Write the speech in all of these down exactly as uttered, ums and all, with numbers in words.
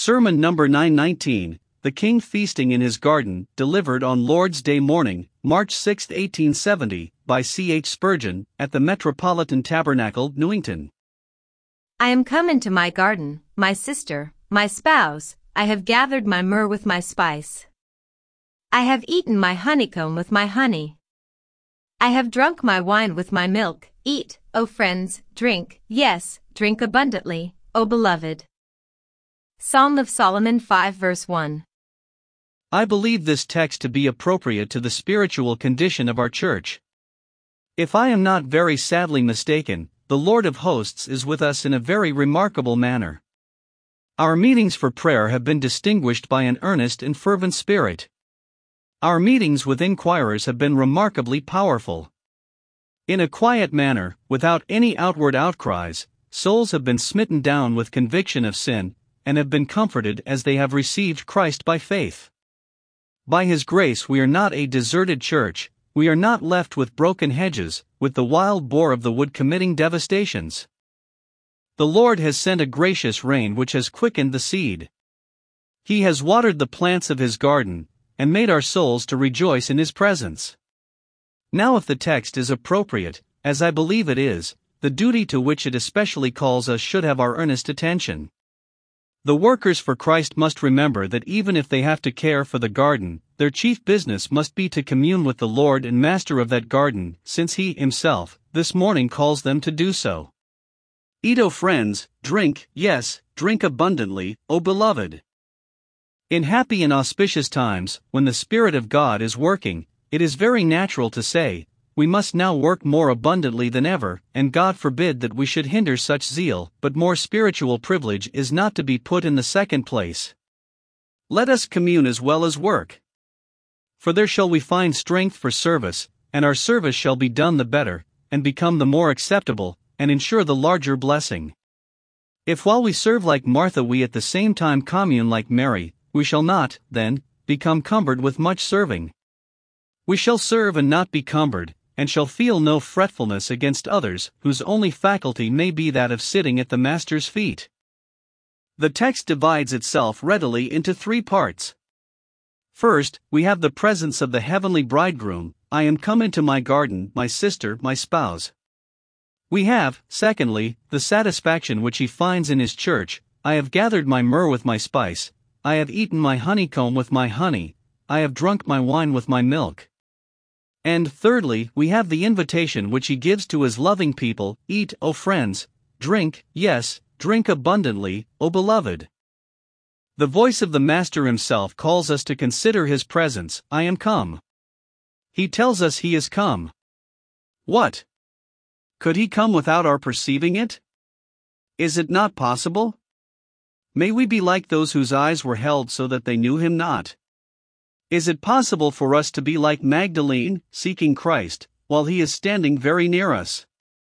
Sermon number nine nineteen, The King Feasting in His Garden, delivered on Lord's Day morning, March sixth, eighteen seventy, by C H Spurgeon, at the Metropolitan Tabernacle, Newington. I am come into my garden, my sister, my spouse, I have gathered my myrrh with my spice. I have eaten my honeycomb with my honey. I have drunk my wine with my milk. Eat, O friends, drink, yes, drink abundantly, O beloved. Psalm of Solomon five verse one. I believe this text to be appropriate to the spiritual condition of our church. If I am not very sadly mistaken, the Lord of hosts is with us in a very remarkable manner. Our meetings for prayer have been distinguished by an earnest and fervent spirit. Our meetings with inquirers have been remarkably powerful. In a quiet manner, without any outward outcries, souls have been smitten down with conviction of sin, and have been comforted as they have received Christ by faith. By His grace we are not a deserted church, we are not left with broken hedges, with the wild boar of the wood committing devastations. The Lord has sent a gracious rain which has quickened the seed. He has watered the plants of His garden, and made our souls to rejoice in His presence. Now if the text is appropriate, as I believe it is, the duty to which it especially calls us should have our earnest attention. The workers for Christ must remember that even if they have to care for the garden, their chief business must be to commune with the Lord and Master of that garden, since He Himself, this morning calls them to do so. Eat, O friends, drink, yes, drink abundantly, O beloved. In happy and auspicious times, when the Spirit of God is working, it is very natural to say, we must now work more abundantly than ever, and God forbid that we should hinder such zeal, but more spiritual privilege is not to be put in the second place. Let us commune as well as work. For there shall we find strength for service, and our service shall be done the better, and become the more acceptable, and ensure the larger blessing. If while we serve like Martha we at the same time commune like Mary, we shall not, then, become cumbered with much serving. We shall serve and not be cumbered, and shall feel no fretfulness against others, whose only faculty may be that of sitting at the Master's feet. The text divides itself readily into three parts. First, we have the presence of the heavenly bridegroom, I am come into my garden, my sister, my spouse. We have, secondly, the satisfaction which He finds in His church, I have gathered my myrrh with my spice, I have eaten my honeycomb with my honey, I have drunk my wine with my milk. And thirdly, we have the invitation which He gives to His loving people, eat, O friends, drink, yes, drink abundantly, O beloved. The voice of the Master Himself calls us to consider His presence, I am come. He tells us He is come. What? Could He come without our perceiving it? Is it not possible? May we be like those whose eyes were held so that they knew Him not? Is it possible for us to be like Magdalene, seeking Christ, while He is standing very near us?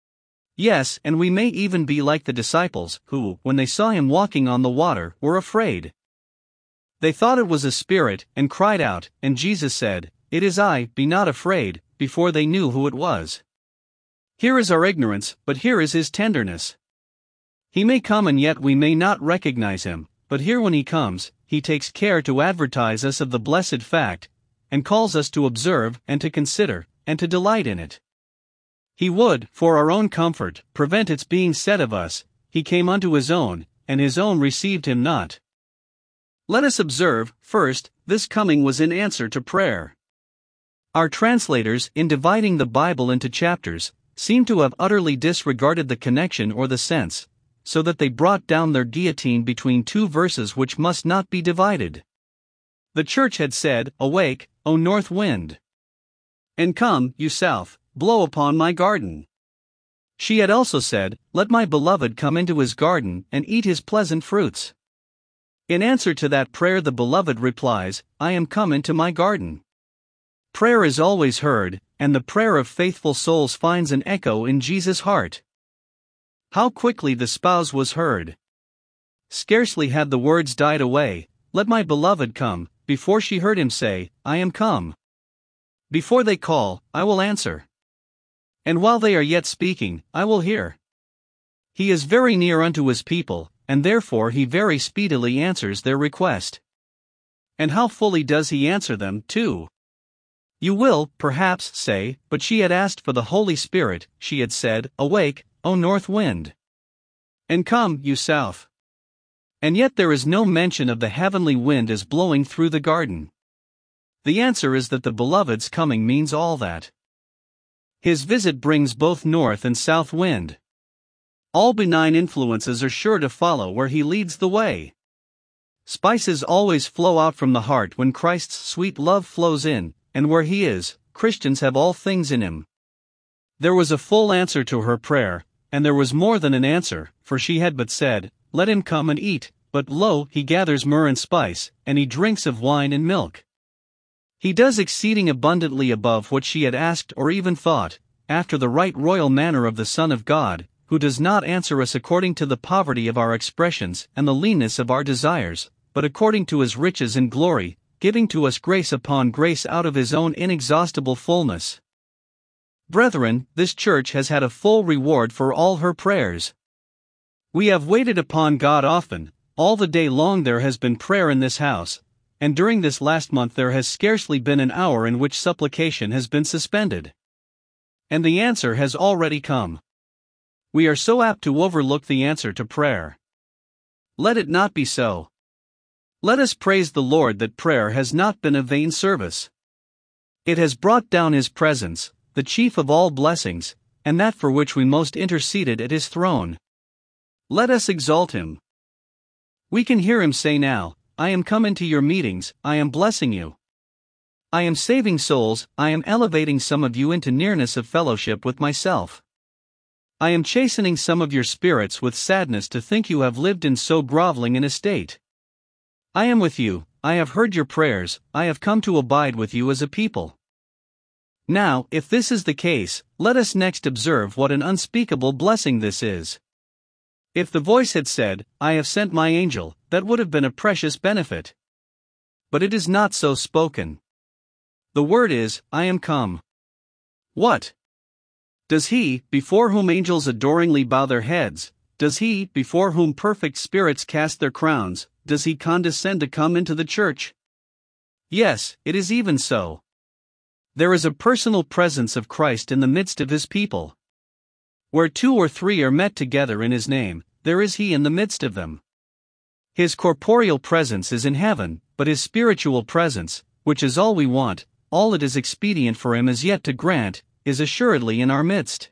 Yes, and we may even be like the disciples, who, when they saw Him walking on the water, were afraid. They thought it was a spirit, and cried out, and Jesus said, It is I, be not afraid, before they knew who it was. Here is our ignorance, but here is His tenderness. He may come and yet we may not recognize Him, but here when He comes, He takes care to advertise us of the blessed fact, and calls us to observe, and to consider, and to delight in it. He would, for our own comfort, prevent its being said of us, He came unto His own, and His own received Him not. Let us observe, first, this coming was in answer to prayer. Our translators, in dividing the Bible into chapters, seem to have utterly disregarded the connection or the sense, so that they brought down their guillotine between two verses which must not be divided. The church had said, Awake, O north wind! And come, you south, blow upon my garden. She had also said, Let my beloved come into his garden, and eat his pleasant fruits. In answer to that prayer the beloved replies, I am come into my garden. Prayer is always heard, and the prayer of faithful souls finds an echo in Jesus' heart. How quickly the spouse was heard! Scarcely had the words died away, Let my beloved come, before she heard Him say, I am come. Before they call, I will answer. And while they are yet speaking, I will hear. He is very near unto His people, and therefore he very speedily answers their request. And how fully does he answer them, too? You will, perhaps, say, but she had asked for the Holy Spirit, she had said, "Awake, O north wind! And come, you south!" And yet there is no mention of the heavenly wind as blowing through the garden. The answer is that the Beloved's coming means all that. His visit brings both north and south wind. All benign influences are sure to follow where he leads the way. Spices always flow out from the heart when Christ's sweet love flows in, and where he is, Christians have all things in him. There was a full answer to her prayer, and there was more than an answer, for she had but said, "Let him come and eat," but lo, he gathers myrrh and spice, and he drinks of wine and milk. He does exceeding abundantly above what she had asked or even thought, after the right royal manner of the Son of God, who does not answer us according to the poverty of our expressions and the leanness of our desires, but according to his riches and glory, giving to us grace upon grace out of his own inexhaustible fullness. Brethren, this church has had a full reward for all her prayers. We have waited upon God often. All the day long there has been prayer in this house, and during this last month there has scarcely been an hour in which supplication has been suspended. And the answer has already come. We are so apt to overlook the answer to prayer. Let it not be so. Let us praise the Lord that prayer has not been a vain service. It has brought down his presence, the chief of all blessings, and that for which we most interceded at his throne. Let us exalt him. We can hear him say now, "I am come into your meetings, I am blessing you. I am saving souls, I am elevating some of you into nearness of fellowship with myself. I am chastening some of your spirits with sadness to think you have lived in so groveling an estate. I am with you, I have heard your prayers, I have come to abide with you as a people." Now, if this is the case, let us next observe what an unspeakable blessing this is. If the voice had said, "I have sent my angel," that would have been a precious benefit. But it is not so spoken. The word is, "I am come." What? Does he, before whom angels adoringly bow their heads, does he, before whom perfect spirits cast their crowns, does he condescend to come into the church? Yes, it is even so. There is a personal presence of Christ in the midst of his people. Where two or three are met together in his name, there is he in the midst of them. His corporeal presence is in heaven, but his spiritual presence, which is all we want, all it is expedient for him as yet to grant, is assuredly in our midst.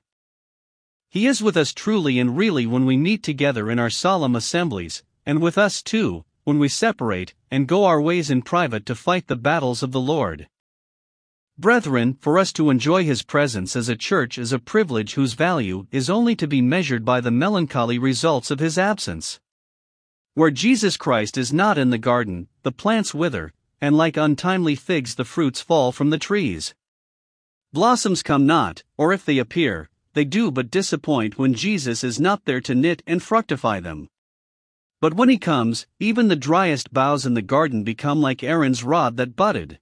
He is with us truly and really when we meet together in our solemn assemblies, and with us too, when we separate, and go our ways in private to fight the battles of the Lord. Brethren, for us to enjoy his presence as a church is a privilege whose value is only to be measured by the melancholy results of his absence. Where Jesus Christ is not in the garden, the plants wither, and like untimely figs the fruits fall from the trees. Blossoms come not, or if they appear, they do but disappoint when Jesus is not there to knit and fructify them. But when he comes, even the driest boughs in the garden become like Aaron's rod that budded.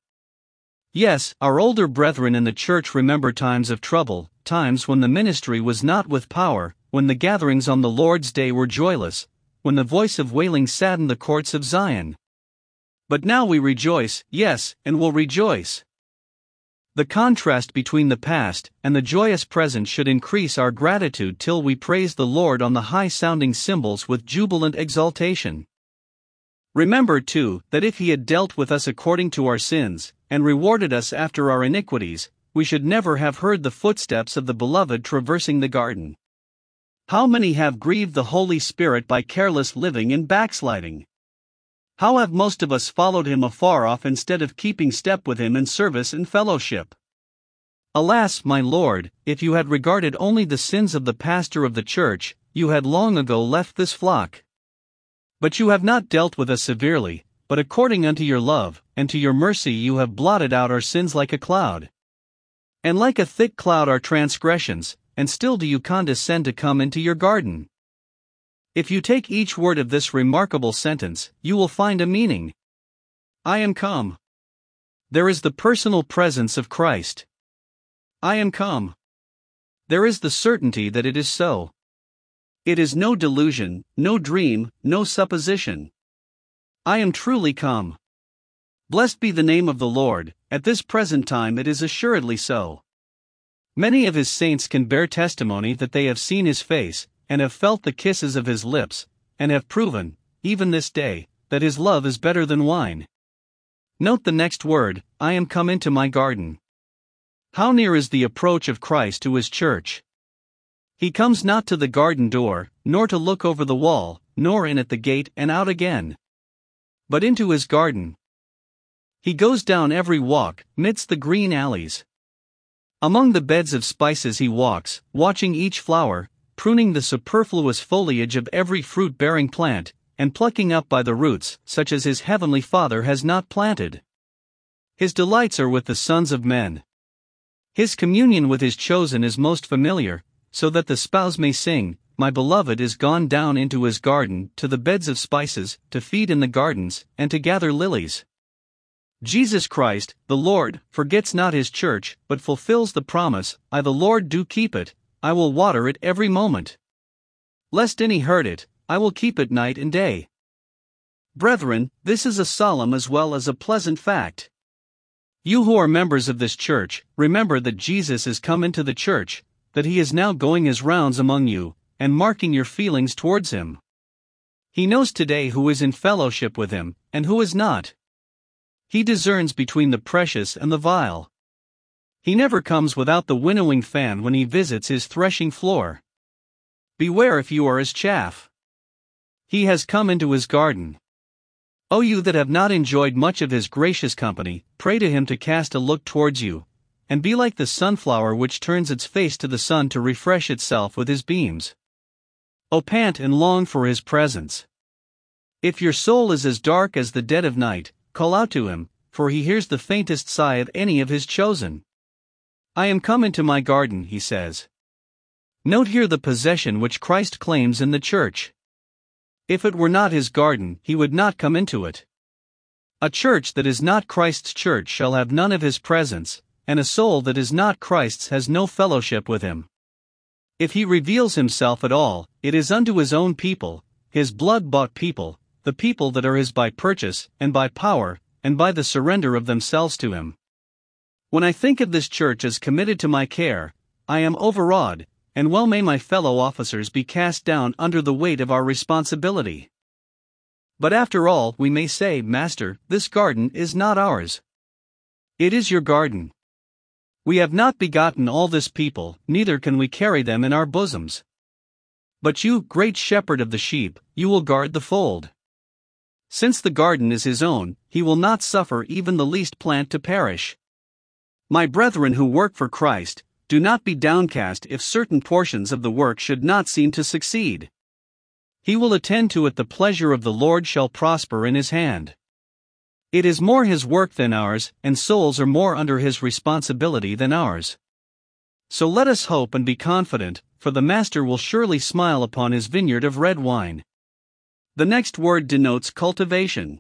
Yes, our older brethren in the church remember times of trouble, times when the ministry was not with power, when the gatherings on the Lord's day were joyless, when the voice of wailing saddened the courts of Zion. But now we rejoice, yes, and will rejoice. The contrast between the past and the joyous present should increase our gratitude till we praise the Lord on the high-sounding cymbals with jubilant exultation. Remember, too, that if he had dealt with us according to our sins, and rewarded us after our iniquities, we should never have heard the footsteps of the Beloved traversing the garden. How many have grieved the Holy Spirit by careless living and backsliding? How have most of us followed him afar off instead of keeping step with him in service and fellowship? Alas, my Lord, if you had regarded only the sins of the pastor of the church, you had long ago left this flock. But you have not dealt with us severely, but according unto your love, and to your mercy you have blotted out our sins like a cloud. And like a thick cloud our transgressions, and still do you condescend to come into your garden. If you take each word of this remarkable sentence, you will find a meaning. I am come. There is the personal presence of Christ. I am come. There is the certainty that it is so. It is no delusion, no dream, no supposition. I am truly come. Blessed be the name of the Lord, at this present time it is assuredly so. Many of his saints can bear testimony that they have seen his face, and have felt the kisses of his lips, and have proven, even this day, that his love is better than wine. Note the next word, I am come into my garden. How near is the approach of Christ to his church? He comes not to the garden door, nor to look over the wall, nor in at the gate and out again, but into his garden. He goes down every walk, midst the green alleys. Among the beds of spices he walks, watching each flower, pruning the superfluous foliage of every fruit-bearing plant, and plucking up by the roots, such as his heavenly Father has not planted. His delights are with the sons of men. His communion with his chosen is most familiar, so that the spouse may sing, My beloved is gone down into his garden, to the beds of spices, to feed in the gardens, and to gather lilies. Jesus Christ, the Lord, forgets not his church, but fulfills the promise, I the Lord do keep it, I will water it every moment. Lest any hurt it, I will keep it night and day. Brethren, this is a solemn as well as a pleasant fact. You who are members of this church, remember that Jesus is come into the church, that he is now going his rounds among you, and marking your feelings towards him. He knows today who is in fellowship with him, and who is not. He discerns between the precious and the vile. He never comes without the winnowing fan when he visits his threshing floor. Beware if you are as chaff. He has come into his garden. O you that have not enjoyed much of his gracious company, pray to him to cast a look towards you, and be like the sunflower which turns its face to the sun to refresh itself with his beams. O pant and long for his presence. If your soul is as dark as the dead of night, call out to him, for he hears the faintest sigh of any of his chosen. I am come into my garden, he says. Note here the possession which Christ claims in the church. If it were not his garden, he would not come into it. A church that is not Christ's church shall have none of his presence, and a soul that is not Christ's has no fellowship with him. If he reveals himself at all, it is unto his own people, his blood-bought people, the people that are his by purchase, and by power, and by the surrender of themselves to him. When I think of this church as committed to my care, I am overawed, and well may my fellow officers be cast down under the weight of our responsibility. But after all, we may say, Master, this garden is not ours. It is your garden. We have not begotten all this people, neither can we carry them in our bosoms. But you, great shepherd of the sheep, you will guard the fold. Since the garden is his own, he will not suffer even the least plant to perish. My brethren who work for Christ, do not be downcast if certain portions of the work should not seem to succeed. He will attend to it. The pleasure of the Lord shall prosper in his hand. It is more his work than ours, and souls are more under his responsibility than ours. So let us hope and be confident, for the Master will surely smile upon his vineyard of red wine. The next word denotes cultivation.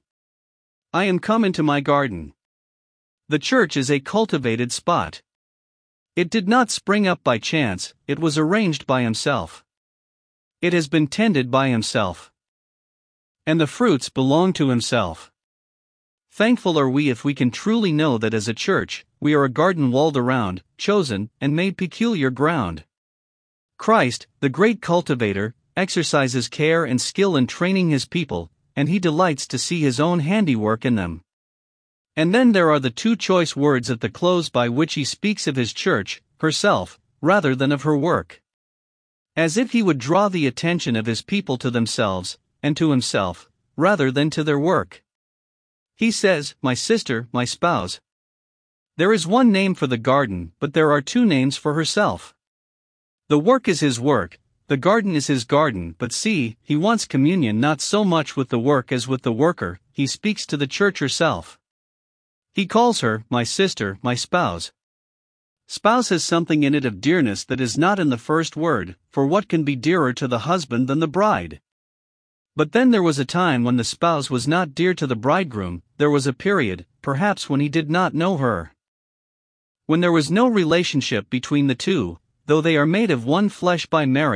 I am come into my garden. The church is a cultivated spot. It did not spring up by chance, it was arranged by himself. It has been tended by himself. And the fruits belong to himself. Thankful are we if we can truly know that as a church, we are a garden walled around, chosen, and made peculiar ground. Christ, the great cultivator, exercises care and skill in training his people, and he delights to see his own handiwork in them. And then there are the two choice words at the close by which he speaks of his church, herself, rather than of her work. As if he would draw the attention of his people to themselves, and to himself, rather than to their work. He says, my sister, my spouse. There is one name for the garden, but there are two names for herself. The work is his work, the garden is his garden, but see, he wants communion not so much with the work as with the worker. He speaks to the church herself. He calls her, my sister, my spouse. Spouse has something in it of dearness that is not in the first word, for what can be dearer to the husband than the bride? But then there was a time when the spouse was not dear to the bridegroom, there was a period, perhaps when he did not know her. When there was no relationship between the two, though they are made of one flesh by marriage,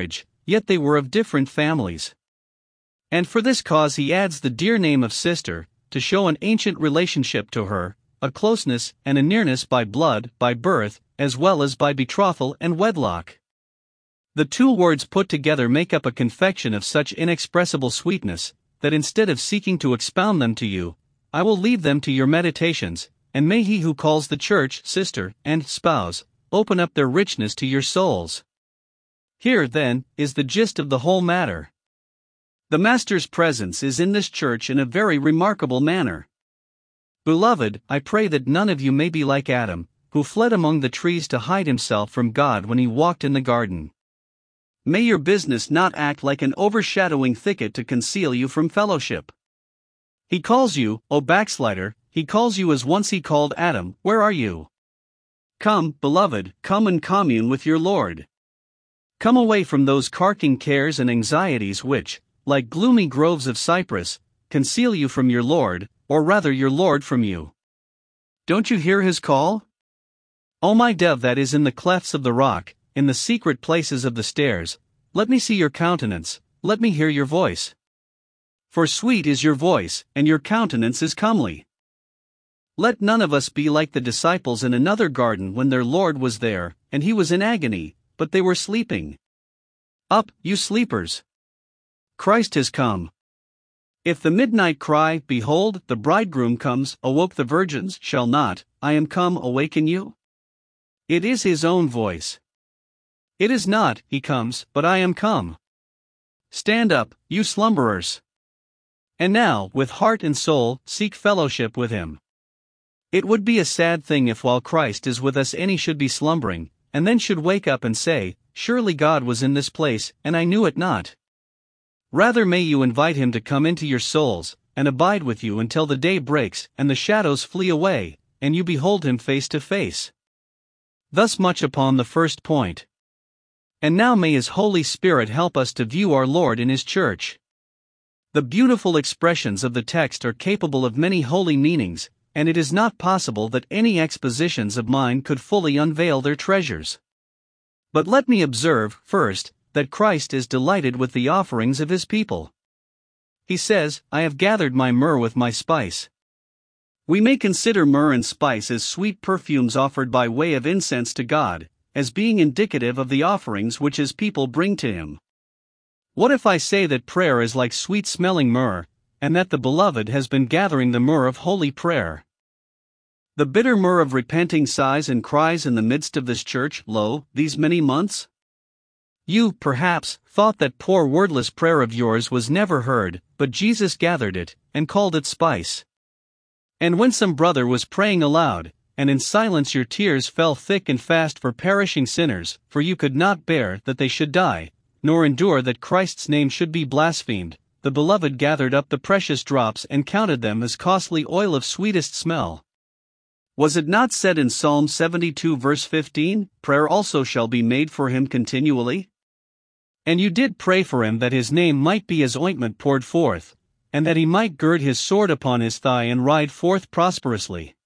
yet they were of different families. And for this cause he adds the dear name of sister, to show an ancient relationship to her, a closeness and a nearness by blood, by birth, as well as by betrothal and wedlock. The two words put together make up a confection of such inexpressible sweetness, that instead of seeking to expound them to you, I will leave them to your meditations, and may he who calls the church sister and spouse open up their richness to your souls. Here, then, is the gist of the whole matter. The Master's presence is in this church in a very remarkable manner. Beloved, I pray that none of you may be like Adam, who fled among the trees to hide himself from God when he walked in the garden. May your business not act like an overshadowing thicket to conceal you from fellowship. He calls you, O backslider, he calls you as once he called Adam. Where are you? Come, beloved, come and commune with your Lord. Come away from those carking cares and anxieties which, like gloomy groves of cypress, conceal you from your Lord, or rather your Lord from you. Don't you hear his call? O my dove that is in the clefts of the rock, in the secret places of the stairs, let me see your countenance, let me hear your voice. For sweet is your voice, and your countenance is comely. Let none of us be like the disciples in another garden when their Lord was there, and he was in agony, but they were sleeping. Up, you sleepers! Christ has come. If the midnight cry, behold, the bridegroom comes, awoke the virgins, shall not, I am come, awaken you? It is his own voice. It is not, he comes, but I am come. Stand up, you slumberers. And now, with heart and soul, seek fellowship with him. It would be a sad thing if while Christ is with us any should be slumbering, and then should wake up and say, surely God was in this place, and I knew it not. Rather may you invite him to come into your souls, and abide with you until the day breaks, and the shadows flee away, and you behold him face to face. Thus much upon the first point. And now may his Holy Spirit help us to view our Lord in his church. The beautiful expressions of the text are capable of many holy meanings, and it is not possible that any expositions of mine could fully unveil their treasures. But let me observe, first, that Christ is delighted with the offerings of his people. He says, I have gathered my myrrh with my spice. We may consider myrrh and spice as sweet perfumes offered by way of incense to God, as being indicative of the offerings which his people bring to him. What if I say that prayer is like sweet-smelling myrrh, and that the Beloved has been gathering the myrrh of holy prayer? The bitter myrrh of repenting sighs and cries in the midst of this church, lo, these many months? You, perhaps, thought that poor wordless prayer of yours was never heard, but Jesus gathered it, and called it spice. And when some brother was praying aloud, and in silence your tears fell thick and fast for perishing sinners, for you could not bear that they should die, nor endure that Christ's name should be blasphemed, the Beloved gathered up the precious drops and counted them as costly oil of sweetest smell. Was it not said in Psalm seventy-two verse fifteen, prayer also shall be made for him continually? And you did pray for him that his name might be as ointment poured forth, and that he might gird his sword upon his thigh and ride forth prosperously.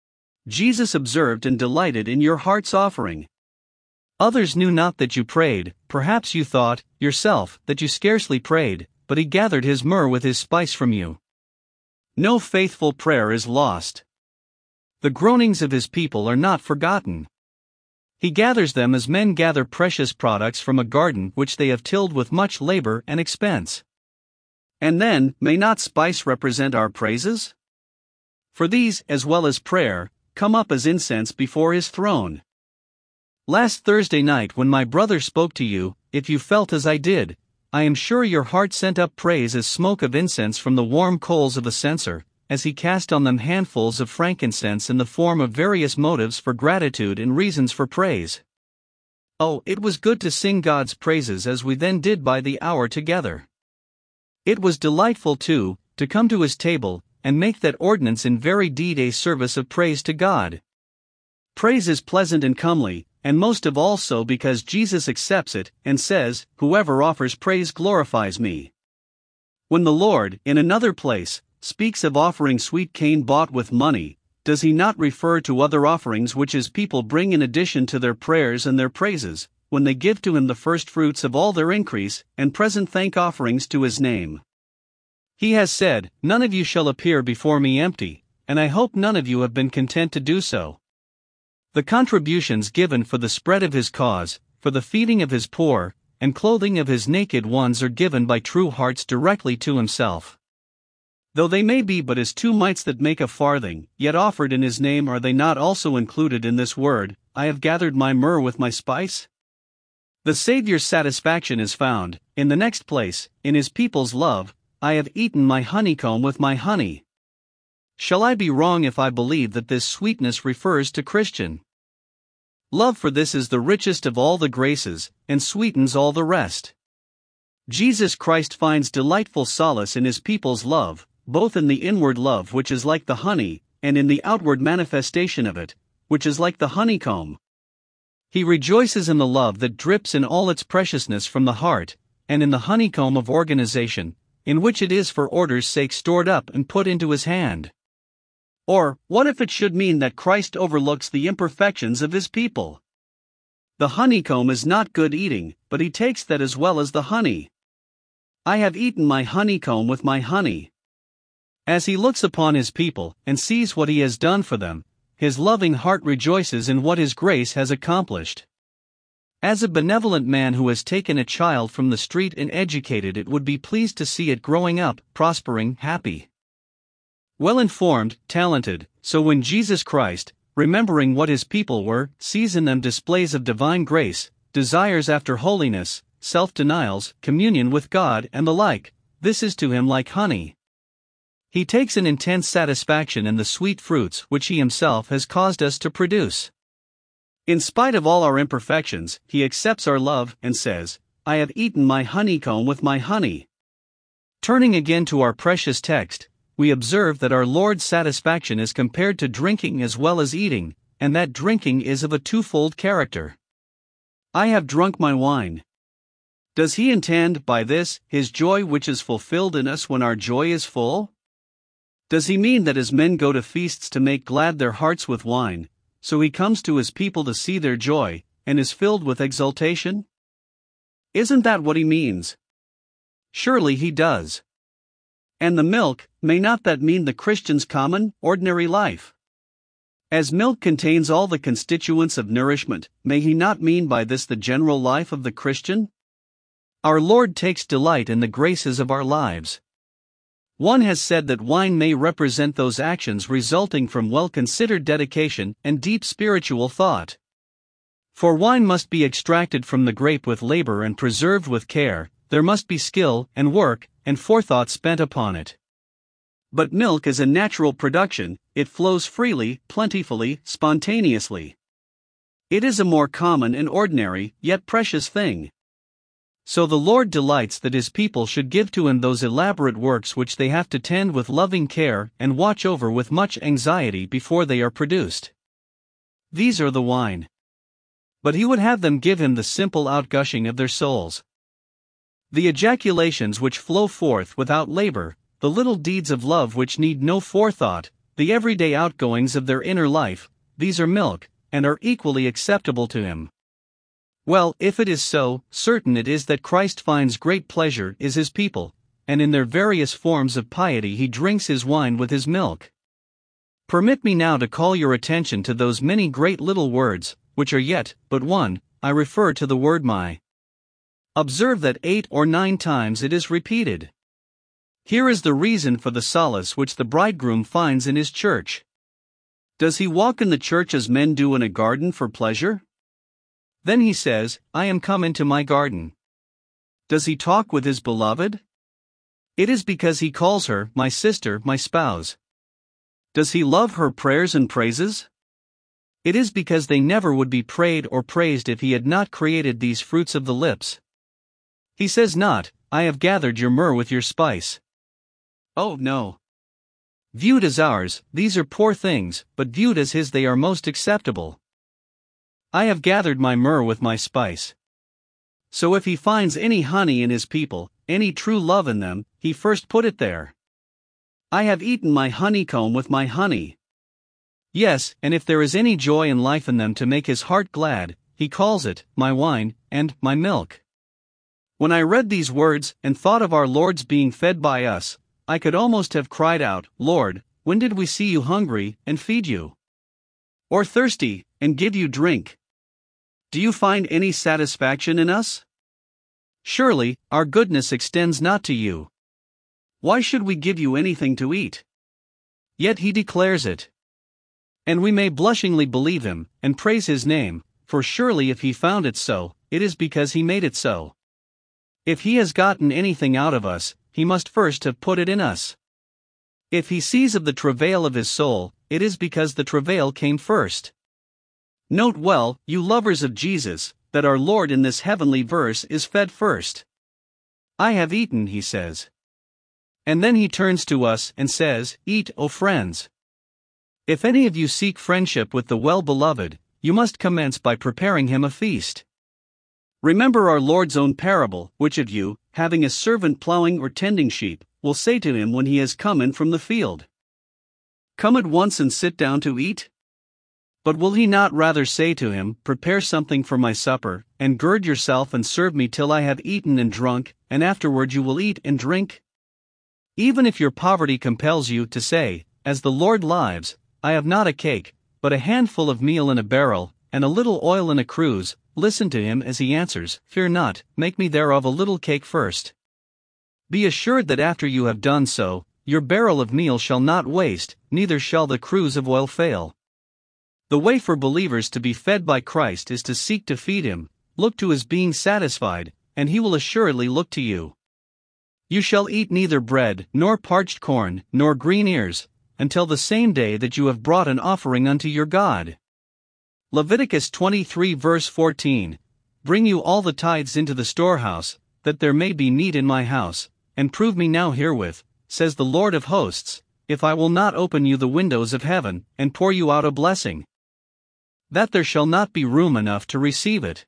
Jesus observed and delighted in your heart's offering. Others knew not that you prayed, perhaps you thought, yourself, that you scarcely prayed, but he gathered his myrrh with his spice from you. No faithful prayer is lost. The groanings of his people are not forgotten. He gathers them as men gather precious products from a garden which they have tilled with much labor and expense. And then, may not spice represent our praises? For these, as well as prayer, come up as incense before his throne. Last Thursday night when my brother spoke to you, if you felt as I did, I am sure your heart sent up praise as smoke of incense from the warm coals of the censer, as he cast on them handfuls of frankincense in the form of various motives for gratitude and reasons for praise. Oh, it was good to sing God's praises as we then did by the hour together. It was delightful, too, to come to his table, and make that ordinance in very deed a service of praise to God. Praise is pleasant and comely, and most of all so because Jesus accepts it, and says, whoever offers praise glorifies me. When the Lord, in another place, speaks of offering sweet cane bought with money, does he not refer to other offerings which his people bring in addition to their prayers and their praises, when they give to him the first fruits of all their increase, and present thank offerings to his name. He has said, "None of you shall appear before me empty," and I hope none of you have been content to do so. The contributions given for the spread of his cause, for the feeding of his poor, and clothing of his naked ones are given by true hearts directly to himself. Though they may be but as two mites that make a farthing, yet offered in his name, are they not also included in this word, "I have gathered my myrrh with my spice"? The Saviour's satisfaction is found, in the next place, in his people's love. "I have eaten my honeycomb with my honey." Shall I be wrong if I believe that this sweetness refers to Christian love? For this is the richest of all the graces, and sweetens all the rest. Jesus Christ finds delightful solace in his people's love, both in the inward love which is like the honey, and in the outward manifestation of it, which is like the honeycomb. He rejoices in the love that drips in all its preciousness from the heart, and in the honeycomb of organization, in which it is for order's sake stored up and put into his hand. Or, what if it should mean that Christ overlooks the imperfections of his people? The honeycomb is not good eating, but he takes that as well as the honey. "I have eaten my honeycomb with my honey." As he looks upon his people, and sees what he has done for them, his loving heart rejoices in what his grace has accomplished. As a benevolent man who has taken a child from the street and educated it would be pleased to see it growing up, prospering, happy, well-informed, talented, so when Jesus Christ, remembering what his people were, sees in them displays of divine grace, desires after holiness, self-denials, communion with God and the like, this is to him like honey. He takes an intense satisfaction in the sweet fruits which he himself has caused us to produce. In spite of all our imperfections, he accepts our love and says, "I have eaten my honeycomb with my honey." Turning again to our precious text, we observe that our Lord's satisfaction is compared to drinking as well as eating, and that drinking is of a twofold character. "I have drunk my wine." Does he intend, by this, his joy which is fulfilled in us when our joy is full? Does he mean that as men go to feasts to make glad their hearts with wine, so he comes to his people to see their joy, and is filled with exultation? Isn't that what he means? Surely he does. And the milk, may not that mean the Christian's common, ordinary life? As milk contains all the constituents of nourishment, may he not mean by this the general life of the Christian? Our Lord takes delight in the graces of our lives. One has said that wine may represent those actions resulting from well-considered dedication and deep spiritual thought. For wine must be extracted from the grape with labor and preserved with care, there must be skill and work and forethought spent upon it. But milk is a natural production, it flows freely, plentifully, spontaneously. It is a more common and ordinary, yet precious thing. So the Lord delights that his people should give to him those elaborate works which they have to tend with loving care and watch over with much anxiety before they are produced. These are the wine. But he would have them give him the simple outgushing of their souls. The ejaculations which flow forth without labor, the little deeds of love which need no forethought, the everyday outgoings of their inner life, these are milk, and are equally acceptable to him. Well, if it is so, certain it is that Christ finds great pleasure in his people, and in their various forms of piety he drinks his wine with his milk. Permit me now to call your attention to those many great little words, which are yet but one. I refer to the word my. Observe that eight or nine times it is repeated. Here is the reason for the solace which the bridegroom finds in his church. Does he walk in the church as men do in a garden for pleasure? Then he says, "I am come into my garden." Does he talk with his beloved? It is because he calls her, my sister, my spouse. Does he love her prayers and praises? It is because they never would be prayed or praised if he had not created these fruits of the lips. He says not, "I have gathered your myrrh with your spice." Oh no. Viewed as ours, these are poor things, but viewed as his they are most acceptable. "I have gathered my myrrh with my spice." So if he finds any honey in his people, any true love in them, he first put it there. "I have eaten my honeycomb with my honey." Yes, and if there is any joy and life in them to make his heart glad, he calls it, "my wine," and my milk. When I read these words and thought of our Lord's being fed by us, I could almost have cried out, Lord, when did we see you hungry and feed you? Or thirsty and give you drink? Do you find any satisfaction in us? Surely, our goodness extends not to you. Why should we give you anything to eat? Yet he declares it. And we may blushingly believe him, and praise his name, for surely if he found it so, it is because he made it so. If he has gotten anything out of us, he must first have put it in us. If he sees of the travail of his soul, it is because the travail came first. Note well, you lovers of Jesus, that our Lord in this heavenly verse is fed first. I have eaten, he says. And then he turns to us and says, Eat, O friends. If any of you seek friendship with the well-beloved, you must commence by preparing him a feast. Remember our Lord's own parable, which of you, having a servant plowing or tending sheep, will say to him when he has come in from the field, Come at once and sit down to eat? But will he not rather say to him, Prepare something for my supper, and gird yourself and serve me till I have eaten and drunk, and afterward you will eat and drink? Even if your poverty compels you to say, As the Lord lives, I have not a cake, but a handful of meal in a barrel, and a little oil in a cruse, listen to him as he answers, Fear not, make me thereof a little cake first. Be assured that after you have done so, your barrel of meal shall not waste, neither shall the cruse of oil fail. The way for believers to be fed by Christ is to seek to feed him, look to his being satisfied, and he will assuredly look to you. You shall eat neither bread, nor parched corn, nor green ears, until the same day that you have brought an offering unto your God. Leviticus twenty-three verse fourteen, Bring you all the tithes into the storehouse, that there may be meat in my house, and prove me now herewith, says the Lord of hosts, if I will not open you the windows of heaven, and pour you out a blessing, that there shall not be room enough to receive it.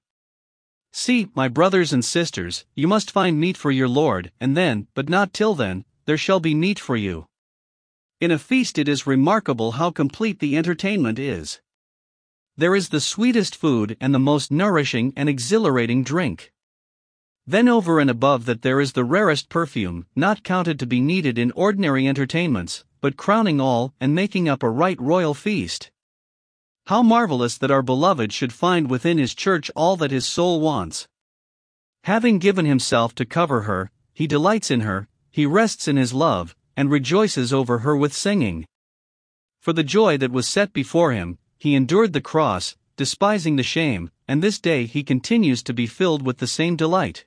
See, my brothers and sisters, you must find meat for your Lord, and then, but not till then, there shall be meat for you. In a feast it is remarkable how complete the entertainment is. There is the sweetest food and the most nourishing and exhilarating drink. Then over and above that there is the rarest perfume, not counted to be needed in ordinary entertainments, but crowning all and making up a right royal feast. How marvelous that our beloved should find within his church all that his soul wants. Having given himself to cover her, he delights in her, he rests in his love, and rejoices over her with singing. For the joy that was set before him, he endured the cross, despising the shame, and this day he continues to be filled with the same delight.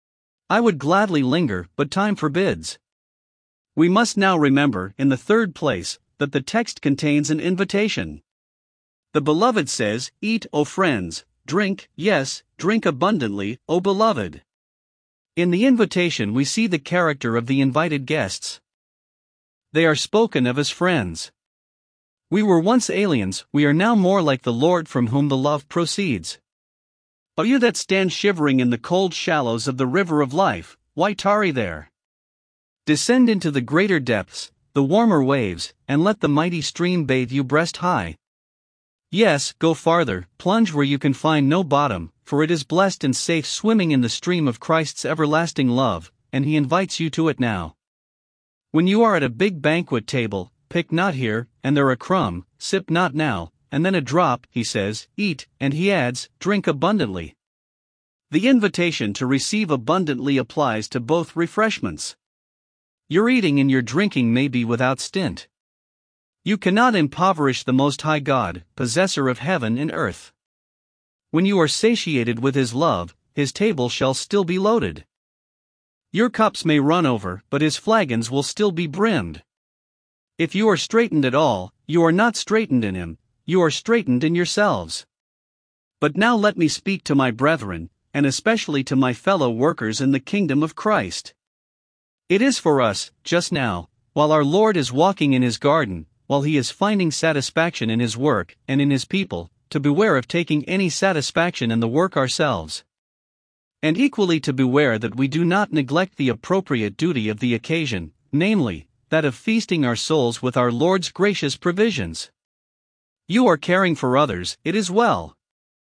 I would gladly linger, but time forbids. We must now remember, in the third place, that the text contains an invitation. The beloved says, Eat, O friends, drink, yes, drink abundantly, O beloved. In the invitation we see the character of the invited guests. They are spoken of as friends. We were once aliens, we are now more like the Lord from whom the love proceeds. O you that stand shivering in the cold shallows of the river of life, why tarry there? Descend into the greater depths, the warmer waves, and let the mighty stream bathe you breast high. Yes, go farther, plunge where you can find no bottom, for it is blessed and safe swimming in the stream of Christ's everlasting love, and he invites you to it now. When you are at a big banquet table, pick not here, and there a crumb, sip not now, and then a drop, he says, eat, and he adds, drink abundantly. The invitation to receive abundantly applies to both refreshments. Your eating and your drinking may be without stint. You cannot impoverish the Most High God, possessor of heaven and earth. When you are satiated with his love, his table shall still be loaded. Your cups may run over, but his flagons will still be brimmed. If you are straitened at all, you are not straitened in him, you are straitened in yourselves. But now let me speak to my brethren, and especially to my fellow workers in the kingdom of Christ. It is for us, just now, while our Lord is walking in his garden, while he is finding satisfaction in his work and in his people, to beware of taking any satisfaction in the work ourselves. And equally to beware that we do not neglect the appropriate duty of the occasion, namely, that of feasting our souls with our Lord's gracious provisions. You are caring for others, it is well.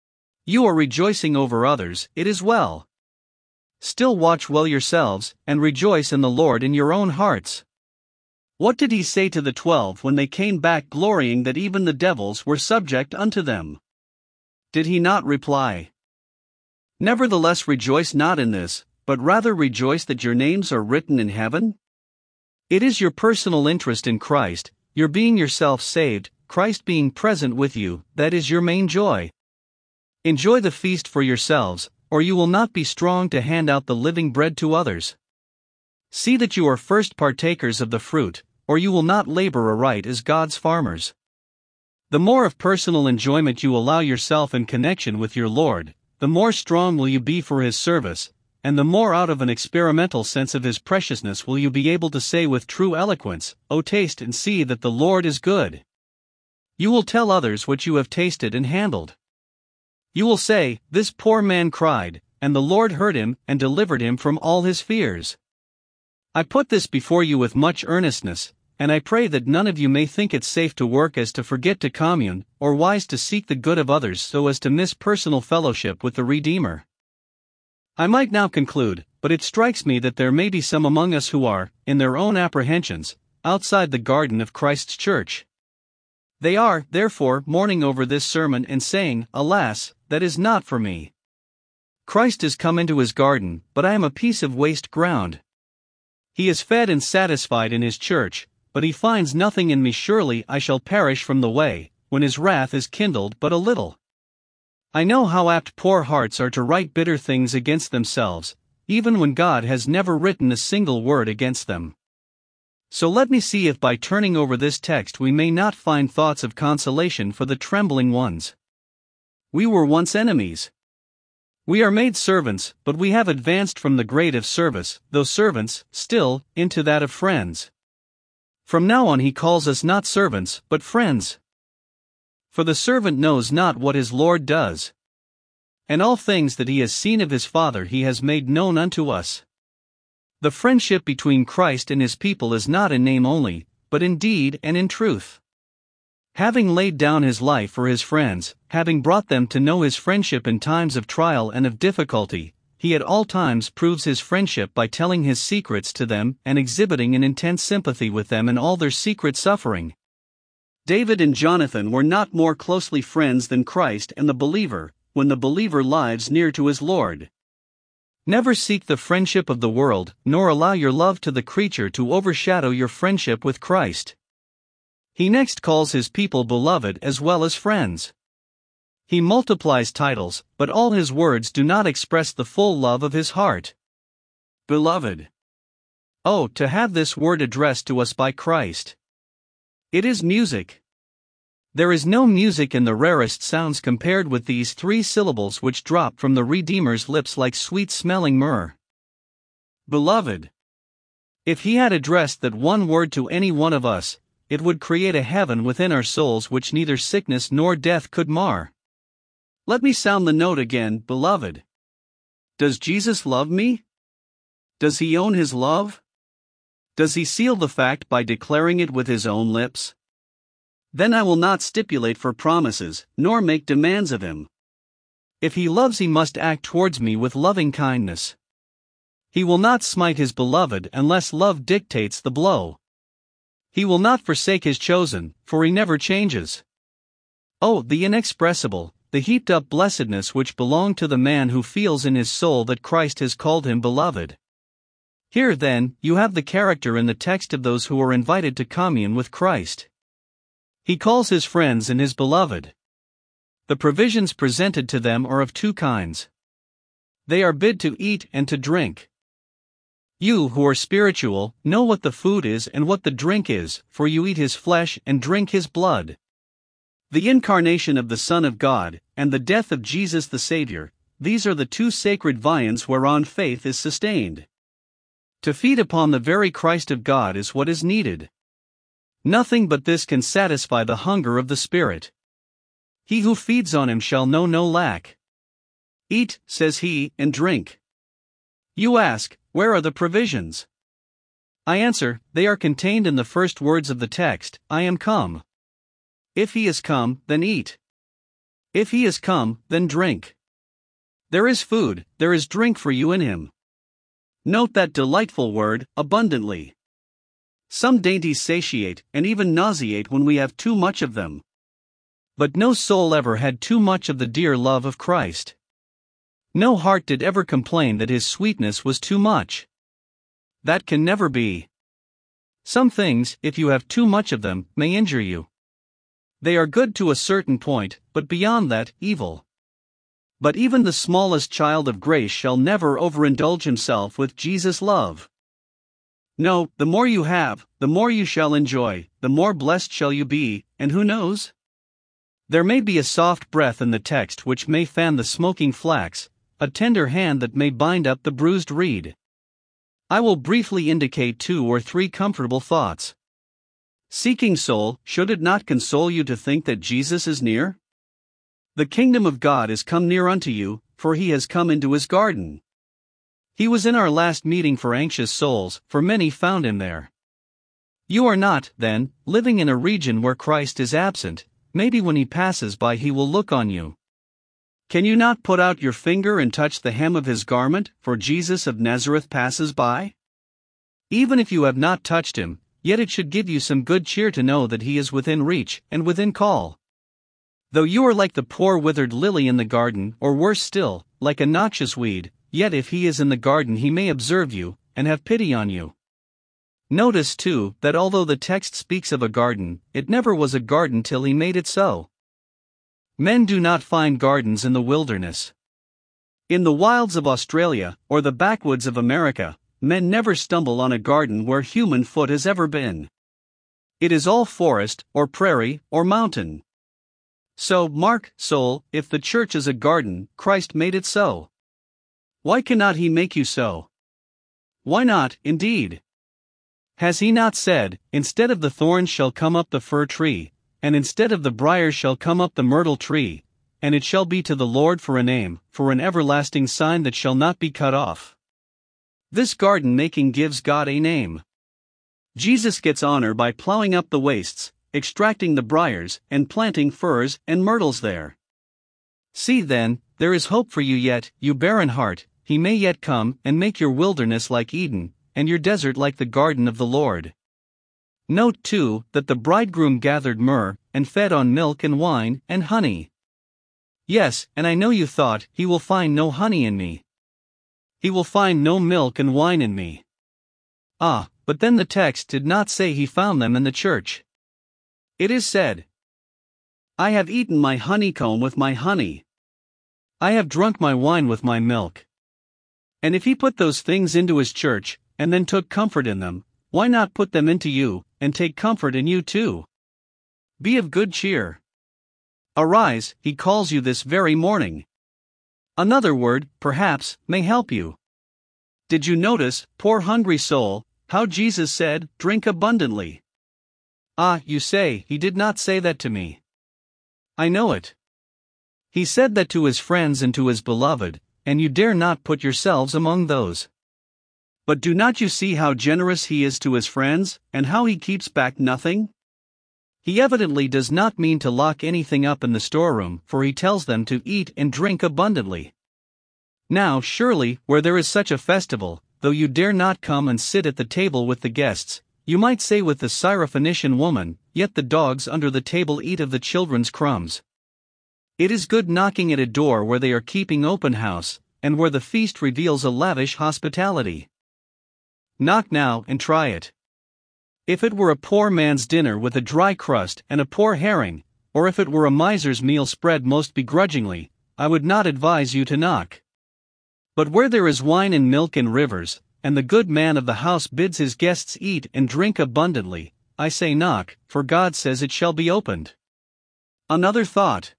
You are rejoicing over others, it is well. Still watch well yourselves, and rejoice in the Lord in your own hearts. What did he say to the twelve when they came back glorying that even the devils were subject unto them? Did he not reply, "Nevertheless rejoice not in this, but rather rejoice that your names are written in heaven"? It is your personal interest in Christ, your being yourself saved, Christ being present with you, that is your main joy. Enjoy the feast for yourselves, or you will not be strong to hand out the living bread to others. See that you are first partakers of the fruit, or you will not labor aright as God's farmers. The more of personal enjoyment you allow yourself in connection with your Lord, the more strong will you be for His service, and the more out of an experimental sense of His preciousness will you be able to say with true eloquence, "O taste and see that the Lord is good." You will tell others what you have tasted and handled. You will say, "This poor man cried, and the Lord heard him and delivered him from all his fears." I put this before you with much earnestness, and I pray that none of you may think it safe to work as to forget to commune, or wise to seek the good of others so as to miss personal fellowship with the Redeemer. I might now conclude, but it strikes me that there may be some among us who are, in their own apprehensions, outside the garden of Christ's church. They are, therefore, mourning over this sermon and saying, "Alas, that is not for me. Christ is come into His garden, but I am a piece of waste ground. He is fed and satisfied in His church, but He finds nothing in me. Surely I shall perish from the way, when His wrath is kindled but a little." I know how apt poor hearts are to write bitter things against themselves, even when God has never written a single word against them. So let me see if by turning over this text we may not find thoughts of consolation for the trembling ones. We were once enemies. We are made servants, but we have advanced from the grade of service, though servants, still, into that of friends. From now on He calls us not servants, but friends. For the servant knows not what his Lord does. And all things that he has seen of his Father He has made known unto us. The friendship between Christ and His people is not in name only, but in deed and in truth. Having laid down His life for His friends, having brought them to know His friendship in times of trial and of difficulty, He at all times proves His friendship by telling His secrets to them and exhibiting an intense sympathy with them in all their secret suffering. David and Jonathan were not more closely friends than Christ and the believer, when the believer lives near to his Lord. Never seek the friendship of the world, nor allow your love to the creature to overshadow your friendship with Christ. He next calls His people beloved as well as friends. He multiplies titles, but all His words do not express the full love of His heart. Beloved. Oh, to have this word addressed to us by Christ! It is music. There is no music in the rarest sounds compared with these three syllables which drop from the Redeemer's lips like sweet-smelling myrrh. Beloved. If He had addressed that one word to any one of us, it would create a heaven within our souls which neither sickness nor death could mar. Let me sound the note again, beloved. Does Jesus love me? Does He own His love? Does He seal the fact by declaring it with His own lips? Then I will not stipulate for promises, nor make demands of Him. If He loves, He must act towards me with loving kindness. He will not smite His beloved unless love dictates the blow. He will not forsake His chosen, for He never changes. Oh, the inexpressible, the heaped-up blessedness which belonged to the man who feels in his soul that Christ has called him beloved. Here, then, you have the character in the text of those who are invited to commune with Christ. He calls His friends and His beloved. The provisions presented to them are of two kinds. They are bid to eat and to drink. You who are spiritual know what the food is and what the drink is, for you eat His flesh and drink His blood. The incarnation of the Son of God, and the death of Jesus the Savior, these are the two sacred viands whereon faith is sustained. To feed upon the very Christ of God is what is needed. Nothing but this can satisfy the hunger of the Spirit. He who feeds on Him shall know no lack. Eat, says He, and drink. You ask, where are the provisions? I answer, they are contained in the first words of the text, I am come. If He is come, then eat. If He is come, then drink. There is food, there is drink for you in him. Note that delightful word, abundantly. Some dainties satiate and even nauseate when we have too much of them. But no soul ever had too much of the dear love of Christ. No heart did ever complain that his sweetness was too much. That can never be. Some things, if you have too much of them, may injure you. They are good to a certain point, but beyond that, evil. But even the smallest child of grace shall never overindulge himself with Jesus' love. No, the more you have, the more you shall enjoy, the more blessed shall you be, and who knows? There may be a soft breath in the text which may fan the smoking flax, a tender hand that may bind up the bruised reed. I will briefly indicate two or three comfortable thoughts. Seeking soul, should it not console you to think that Jesus is near? The kingdom of God is come near unto you, for he has come into his garden. He was in our last meeting for anxious souls, for many found him there. You are not, then, living in a region where Christ is absent. Maybe when he passes by he will look on you. Can you not put out your finger and touch the hem of his garment, for Jesus of Nazareth passes by? Even if you have not touched him, yet it should give you some good cheer to know that he is within reach, and within call. Though you are like the poor withered lily in the garden, or worse still, like a noxious weed, yet if he is in the garden he may observe you, and have pity on you. Notice too, that although the text speaks of a garden, it never was a garden till he made it so. Men do not find gardens in the wilderness. In the wilds of Australia, or the backwoods of America, men never stumble on a garden where human foot has ever been. It is all forest, or prairie, or mountain. So, mark, soul, if the church is a garden, Christ made it so. Why cannot he make you so? Why not, indeed? Has he not said, instead of the thorns shall come up the fir tree, and instead of the briars shall come up the myrtle tree, and it shall be to the Lord for a name, for an everlasting sign that shall not be cut off. This garden making gives God a name. Jesus gets honor by plowing up the wastes, extracting the briars, and planting firs and myrtles there. See then, there is hope for you yet, you barren heart. He may yet come and make your wilderness like Eden, and your desert like the garden of the Lord. Note too, that the bridegroom gathered myrrh, and fed on milk and wine, and honey. Yes, and I know you thought, he will find no honey in me. He will find no milk and wine in me. Ah, but then the text did not say he found them in the church. It is said, I have eaten my honeycomb with my honey. I have drunk my wine with my milk. And if he put those things into his church, and then took comfort in them, why not put them into you, and take comfort in you too? Be of good cheer. Arise, he calls you this very morning. Another word, perhaps, may help you. Did you notice, poor hungry soul, how Jesus said, drink abundantly? Ah, you say, he did not say that to me. I know it. He said that to his friends and to his beloved, and you dare not put yourselves among those. But do not you see how generous he is to his friends, and how he keeps back nothing? He evidently does not mean to lock anything up in the storeroom, for he tells them to eat and drink abundantly. Now surely, where there is such a festival, though you dare not come and sit at the table with the guests, you might say with the Syrophoenician woman, yet the dogs under the table eat of the children's crumbs. It is good knocking at a door where they are keeping open house, and where the feast reveals a lavish hospitality. Knock now and try it. If it were a poor man's dinner with a dry crust and a poor herring, or if it were a miser's meal spread most begrudgingly, I would not advise you to knock. But where there is wine and milk and rivers, and the good man of the house bids his guests eat and drink abundantly, I say knock, for God says it shall be opened. Another thought.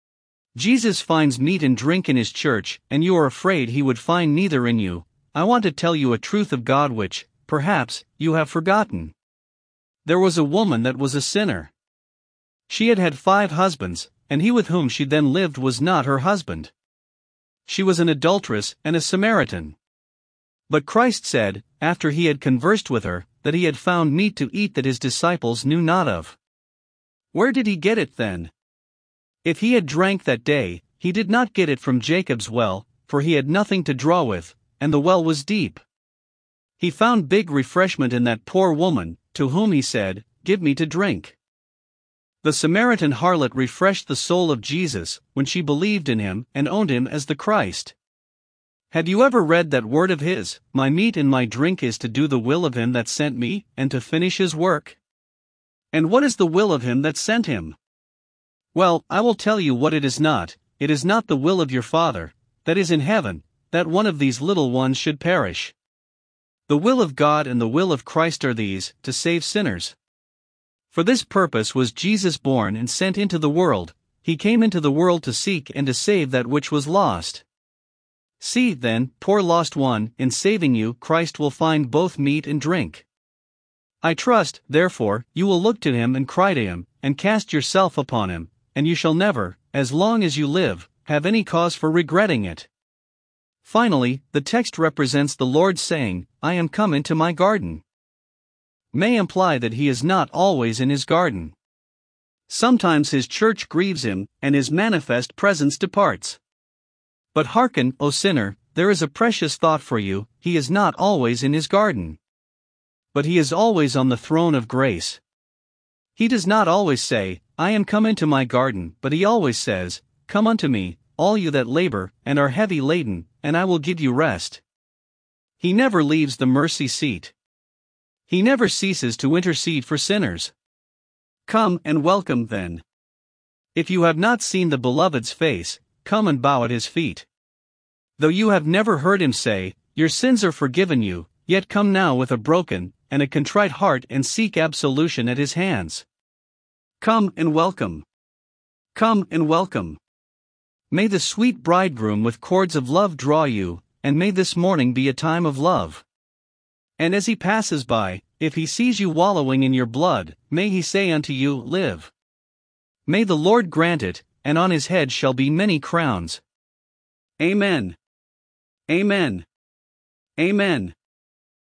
Jesus finds meat and drink in his church, and you are afraid he would find neither in you. I want to tell you a truth of God which, perhaps, you have forgotten. There was a woman that was a sinner. She had had five husbands, and he with whom she then lived was not her husband. She was an adulteress and a Samaritan. But Christ said, after he had conversed with her, that he had found meat to eat that his disciples knew not of. Where did he get it then? If he had drank that day, he did not get it from Jacob's well, for he had nothing to draw with, and the well was deep. He found big refreshment in that poor woman, to whom he said, "Give me to drink." The Samaritan harlot refreshed the soul of Jesus when she believed in him and owned him as the Christ. Had you ever read that word of his, "My meat and my drink is to do the will of him that sent me, and to finish his work"? And what is the will of him that sent him? Well, I will tell you what it is not. It is not the will of your Father, that is in heaven, that one of these little ones should perish. The will of God and the will of Christ are these, to save sinners. For this purpose was Jesus born and sent into the world. He came into the world to seek and to save that which was lost. See, then, poor lost one, in saving you, Christ will find both meat and drink. I trust, therefore, you will look to him and cry to him, and cast yourself upon him, and you shall never, as long as you live, have any cause for regretting it. Finally, the text represents the Lord saying, "I am come into my garden." May imply that he is not always in his garden. Sometimes his church grieves him, and his manifest presence departs. But hearken, O sinner, there is a precious thought for you, he is not always in his garden. But he is always on the throne of grace. He does not always say, "I am come into my garden," but he always says, "Come unto me, all you that labor and are heavy laden, and I will give you rest." He never leaves the mercy seat. He never ceases to intercede for sinners. Come and welcome then. If you have not seen the Beloved's face, come and bow at his feet. Though you have never heard him say, "Your sins are forgiven you," yet come now with a broken and a contrite heart and seek absolution at his hands. Come and welcome. Come and welcome. May the sweet bridegroom with cords of love draw you, and may this morning be a time of love. And as he passes by, if he sees you wallowing in your blood, may he say unto you, "Live." May the Lord grant it, and on his head shall be many crowns. Amen. Amen. Amen.